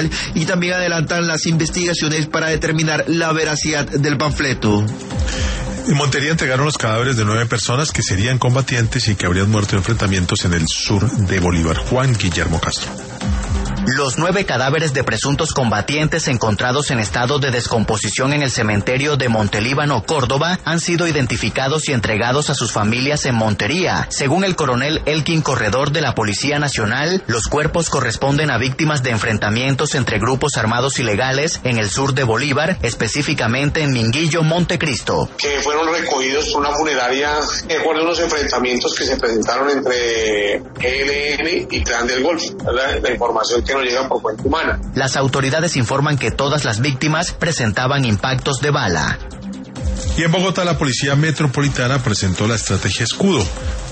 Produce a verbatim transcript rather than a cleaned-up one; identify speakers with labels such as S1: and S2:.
S1: y también adelantan las investigaciones para determinar la veracidad del panfleto.
S2: En Montería entregaron los cadáveres de nueve personas que serían combatientes y que habrían muerto en enfrentamientos en el sur de Bolívar. Juan Guillermo Castro.
S3: Los nueve cadáveres de presuntos combatientes encontrados en estado de descomposición en el cementerio de Montelíbano, Córdoba, han sido identificados y entregados a sus familias en Montería. Según el coronel Elkin Corredor de la Policía Nacional, los cuerpos corresponden a víctimas de enfrentamientos entre grupos armados ilegales en el sur de Bolívar, específicamente en Minguillo, Montecristo.
S4: Que fueron recogidos por una funeraria de acuerdo a unos enfrentamientos que se presentaron entre E L N y Clan del Golfo. La, la información que nos llega por cuenta humana.
S3: Las autoridades informan que todas las víctimas presentaban impactos de bala.
S2: Y en Bogotá la Policía Metropolitana presentó la estrategia Escudo,